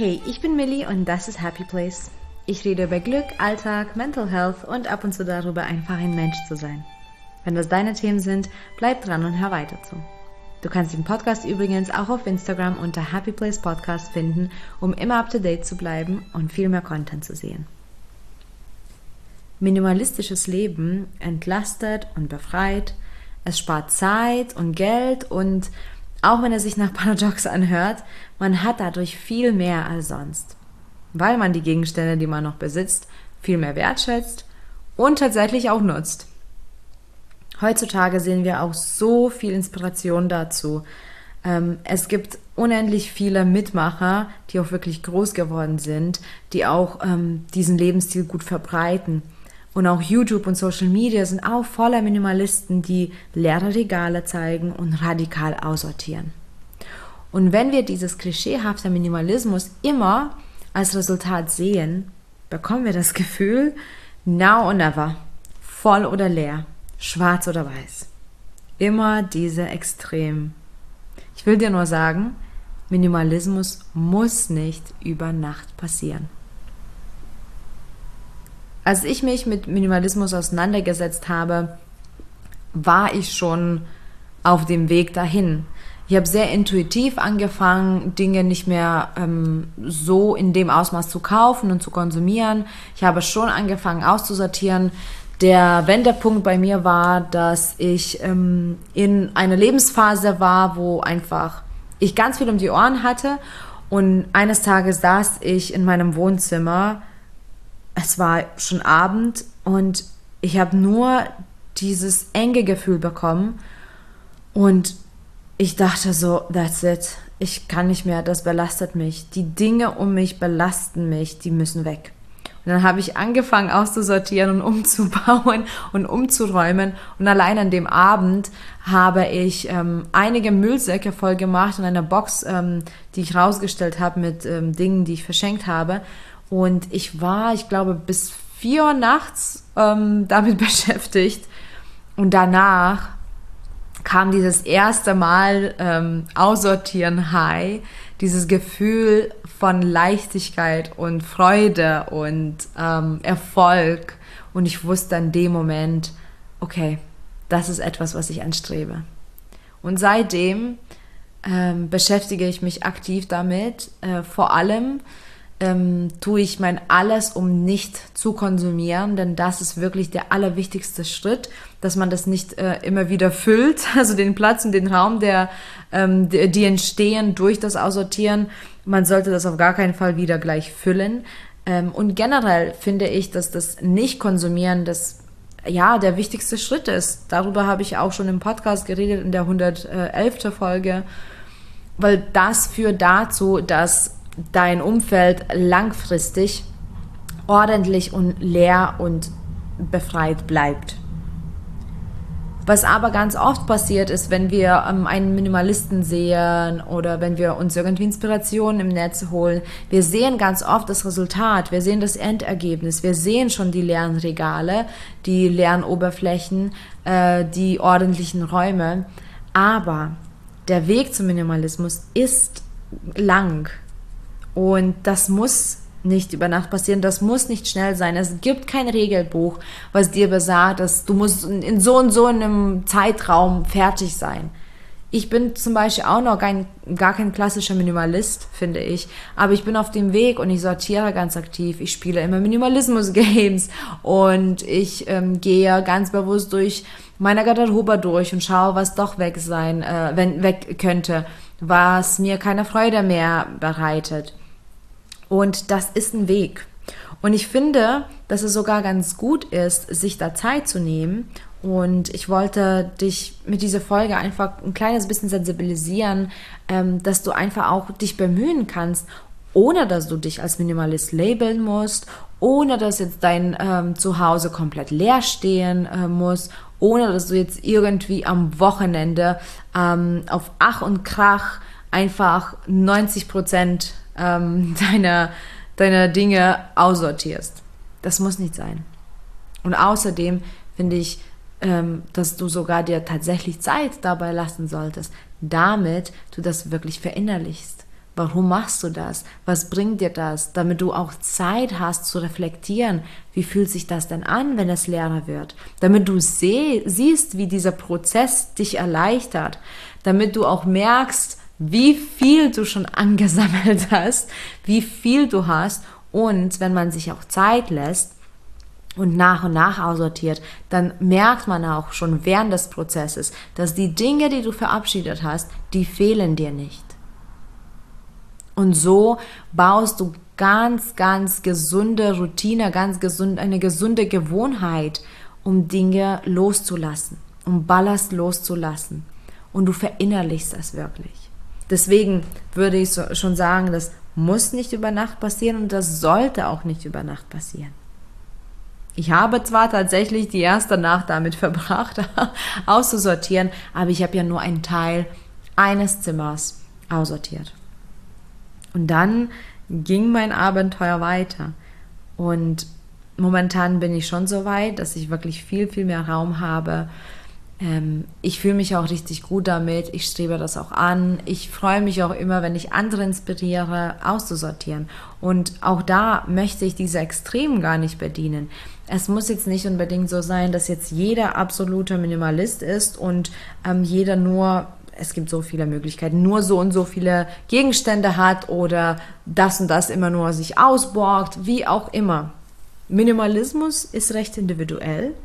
Hey, ich bin Millie und das ist Happy Place. Ich rede über Glück, Alltag, Mental Health und ab und zu darüber, einfach ein Mensch zu sein. Wenn das deine Themen sind, bleib dran und hör weiter zu. Du kannst den Podcast übrigens auch auf Instagram unter Happy Place Podcast finden, um immer up to date zu bleiben und viel mehr Content zu sehen. Minimalistisches Leben entlastet und befreit. Es spart Zeit und Geld und auch wenn es sich nach paradox anhört, man hat dadurch viel mehr als sonst. Weil man die Gegenstände, die man noch besitzt, viel mehr wertschätzt und tatsächlich auch nutzt. Heutzutage sehen wir auch so viel Inspiration dazu. Es gibt unendlich viele Mitmacher, die auch wirklich groß geworden sind, die auch diesen Lebensstil gut verbreiten. Und auch YouTube und Social Media sind auch voller Minimalisten, die leere Regale zeigen und radikal aussortieren. Und wenn wir dieses klischeehafte Minimalismus immer als Resultat sehen, bekommen wir das Gefühl, now or never, voll oder leer, schwarz oder weiß. Immer diese Extremen. Ich will dir nur sagen, Minimalismus muss nicht über Nacht passieren. Als ich mich mit Minimalismus auseinandergesetzt habe, war ich schon auf dem Weg dahin. Ich habe sehr intuitiv angefangen, Dinge nicht mehr so in dem Ausmaß zu kaufen und zu konsumieren. Ich habe schon angefangen auszusortieren. Der Wendepunkt bei mir war, dass ich in einer Lebensphase war, wo einfach ich ganz viel um die Ohren hatte. Und eines Tages saß ich in meinem Wohnzimmer. Es war schon Abend und ich habe nur dieses enge Gefühl bekommen und ich dachte so, that's it, ich kann nicht mehr, das belastet mich. Die Dinge um mich belasten mich, die müssen weg. Und dann habe ich angefangen auszusortieren und umzubauen und umzuräumen und allein an dem Abend habe ich einige Müllsäcke voll gemacht in einer Box, die ich rausgestellt habe mit Dingen, die ich verschenkt habe. Und ich war, ich glaube, bis 4 Uhr nachts damit beschäftigt. Und danach kam dieses erste Mal Aussortieren High, dieses Gefühl von Leichtigkeit und Freude und Erfolg. Und ich wusste in dem Moment, okay, das ist etwas, was ich anstrebe. Und seitdem beschäftige ich mich aktiv damit, vor allem tue ich mein Alles, um nicht zu konsumieren, denn das ist wirklich der allerwichtigste Schritt, dass man das nicht immer wieder füllt, also den Platz und den Raum, die entstehen durch das Aussortieren. Man sollte das auf gar keinen Fall wieder gleich füllen. Und generell finde ich, dass das Nicht-Konsumieren der wichtigste Schritt ist. Darüber habe ich auch schon im Podcast geredet, in der 111. Folge, weil das führt dazu, dass dein Umfeld langfristig ordentlich und leer und befreit bleibt. Was aber ganz oft passiert ist, wenn wir einen Minimalisten sehen oder wenn wir uns irgendwie Inspirationen im Netz holen, wir sehen ganz oft das Resultat, wir sehen das Endergebnis, wir sehen schon die leeren Regale, die leeren Oberflächen, die ordentlichen Räume, aber der Weg zum Minimalismus ist lang. Und das muss nicht über Nacht passieren, das muss nicht schnell sein. Es gibt kein Regelbuch, was dir besagt, dass du musst in so und so einem Zeitraum fertig sein. Ich bin zum Beispiel auch noch gar kein klassischer Minimalist, finde ich. Aber ich bin auf dem Weg und ich sortiere ganz aktiv. Ich spiele immer Minimalismus-Games und ich gehe ganz bewusst durch meine Garderobe durch und schaue, was doch weg könnte, was mir keine Freude mehr bereitet. Und das ist ein Weg. Und ich finde, dass es sogar ganz gut ist, sich da Zeit zu nehmen. Und ich wollte dich mit dieser Folge einfach ein kleines bisschen sensibilisieren, dass du einfach auch dich bemühen kannst, ohne dass du dich als Minimalist labeln musst, ohne dass jetzt dein Zuhause komplett leer stehen muss, ohne dass du jetzt irgendwie am Wochenende auf Ach und Krach einfach 90% deiner Dinge aussortierst. Das muss nicht sein. Und außerdem finde ich, dass du sogar dir tatsächlich Zeit dabei lassen solltest, damit du das wirklich verinnerlichst. Warum machst du das? Was bringt dir das? Damit du auch Zeit hast zu reflektieren. Wie fühlt sich das denn an, wenn es leerer wird? Damit du siehst, wie dieser Prozess dich erleichtert. Damit du auch merkst, wie viel du schon angesammelt hast, wie viel du hast. Und wenn man sich auch Zeit lässt und nach aussortiert, dann merkt man auch schon während des Prozesses, dass die Dinge, die du verabschiedet hast, die fehlen dir nicht. Und so baust du ganz, ganz gesunde Routine, eine gesunde Gewohnheit, um Dinge loszulassen, um Ballast loszulassen. Und du verinnerlichst das wirklich. Deswegen würde ich schon sagen, das muss nicht über Nacht passieren und das sollte auch nicht über Nacht passieren. Ich habe zwar tatsächlich die erste Nacht damit verbracht, auszusortieren, aber ich habe ja nur einen Teil eines Zimmers aussortiert. Und dann ging mein Abenteuer weiter. Und momentan bin ich schon so weit, dass ich wirklich viel, viel mehr Raum habe. Ich fühle mich auch richtig gut damit. Ich strebe das auch an. Ich freue mich auch immer, wenn ich andere inspiriere, auszusortieren. Und auch da möchte ich diese Extremen gar nicht bedienen. Es muss jetzt nicht unbedingt so sein, dass jetzt jeder absoluter Minimalist ist und jeder nur, es gibt so viele Möglichkeiten, nur so und so viele Gegenstände hat oder das und das immer nur sich ausborgt, wie auch immer. Minimalismus ist recht individuell.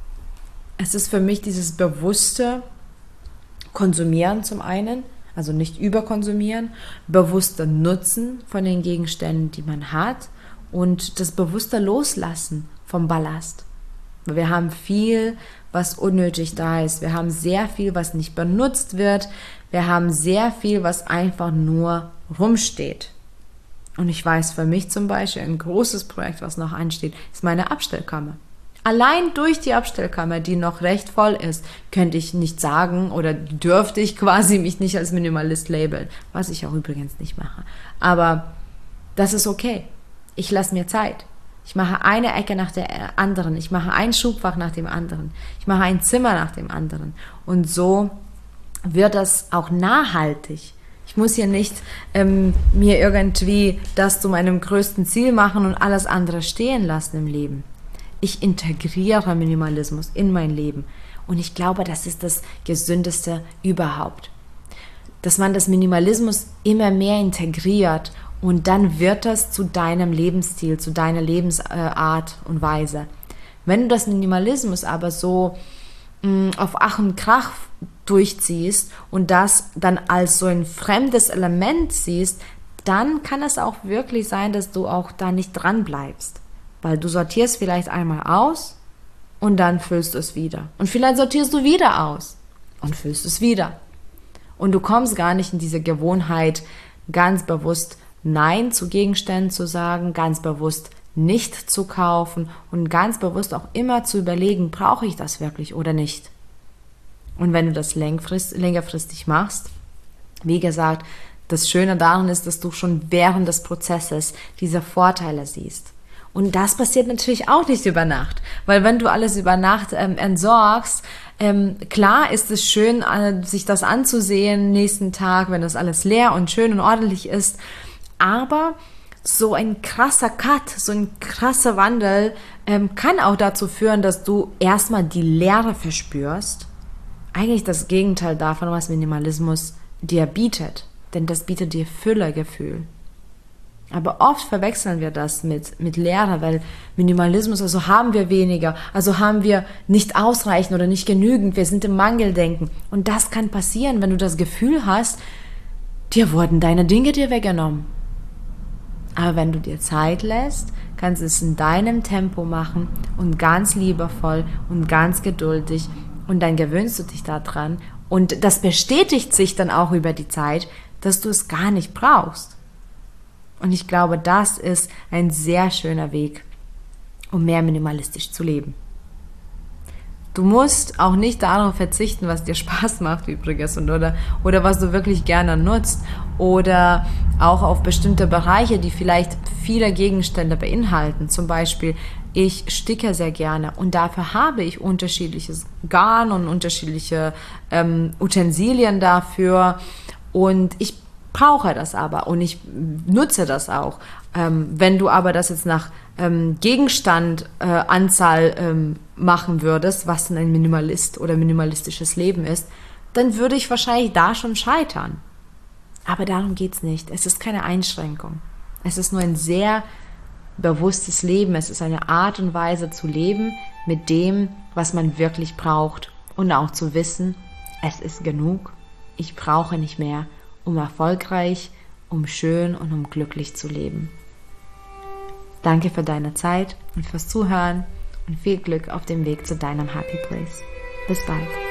Es ist für mich dieses bewusste Konsumieren zum einen, also nicht überkonsumieren, bewusste Nutzen von den Gegenständen, die man hat und das bewusste Loslassen vom Ballast. Wir haben viel, was unnötig da ist. Wir haben sehr viel, was nicht benutzt wird. Wir haben sehr viel, was einfach nur rumsteht. Und ich weiß für mich zum Beispiel, ein großes Projekt, was noch ansteht, ist meine Abstellkammer. Allein durch die Abstellkammer, die noch recht voll ist, könnte ich nicht sagen oder dürfte ich quasi mich nicht als Minimalist labeln, was ich auch übrigens nicht mache. Aber das ist okay. Ich lasse mir Zeit. Ich mache eine Ecke nach der anderen. Ich mache ein Schubfach nach dem anderen. Ich mache ein Zimmer nach dem anderen. Und so wird das auch nachhaltig. Ich muss hier nicht mir irgendwie das zu meinem größten Ziel machen und alles andere stehen lassen im Leben. Ich integriere Minimalismus in mein Leben. Und ich glaube, das ist das Gesündeste überhaupt. Dass man das Minimalismus immer mehr integriert und dann wird das zu deinem Lebensstil, zu deiner Lebensart und Weise. Wenn du das Minimalismus aber so auf Ach und Krach durchziehst und das dann als so ein fremdes Element siehst, dann kann es auch wirklich sein, dass du auch da nicht dran bleibst. Weil du sortierst vielleicht einmal aus und dann füllst du es wieder. Und vielleicht sortierst du wieder aus und füllst es wieder. Und du kommst gar nicht in diese Gewohnheit, ganz bewusst Nein zu Gegenständen zu sagen, ganz bewusst nicht zu kaufen und ganz bewusst auch immer zu überlegen, brauche ich das wirklich oder nicht. Und wenn du das längerfristig machst, wie gesagt, das Schöne daran ist, dass du schon während des Prozesses diese Vorteile siehst. Und das passiert natürlich auch nicht über Nacht, weil wenn du alles über Nacht entsorgst, klar ist es schön, sich das anzusehen nächsten Tag, wenn das alles leer und schön und ordentlich ist, aber so ein krasser Cut, so ein krasser Wandel kann auch dazu führen, dass du erstmal die Leere verspürst. Eigentlich das Gegenteil davon, was Minimalismus dir bietet, denn das bietet dir Füllegefühl. Aber oft verwechseln wir das mit Leere, weil Minimalismus, also haben wir weniger, also haben wir nicht ausreichend oder nicht genügend, wir sind im Mangeldenken. Und das kann passieren, wenn du das Gefühl hast, dir wurden deine Dinge dir weggenommen. Aber wenn du dir Zeit lässt, kannst du es in deinem Tempo machen und ganz liebevoll und ganz geduldig und dann gewöhnst du dich daran und das bestätigt sich dann auch über die Zeit, dass du es gar nicht brauchst. Und ich glaube, das ist ein sehr schöner Weg, um mehr minimalistisch zu leben. Du musst auch nicht darauf verzichten, was dir Spaß macht übrigens oder was du wirklich gerne nutzt oder auch auf bestimmte Bereiche, die vielleicht viele Gegenstände beinhalten. Zum Beispiel, ich sticke sehr gerne und dafür habe ich unterschiedliches Garn und unterschiedliche Utensilien dafür und ich brauche das aber und ich nutze das auch. Wenn du aber das jetzt nach Gegenstandanzahl machen würdest, was denn ein Minimalist oder minimalistisches Leben ist, dann würde ich wahrscheinlich da schon scheitern. Aber darum geht es nicht. Es ist keine Einschränkung. Es ist nur ein sehr bewusstes Leben. Es ist eine Art und Weise zu leben mit dem, was man wirklich braucht. Und auch zu wissen, es ist genug. Ich brauche nicht mehr, um erfolgreich, um schön und um glücklich zu leben. Danke für deine Zeit und fürs Zuhören und viel Glück auf dem Weg zu deinem Happy Place. Bis bald.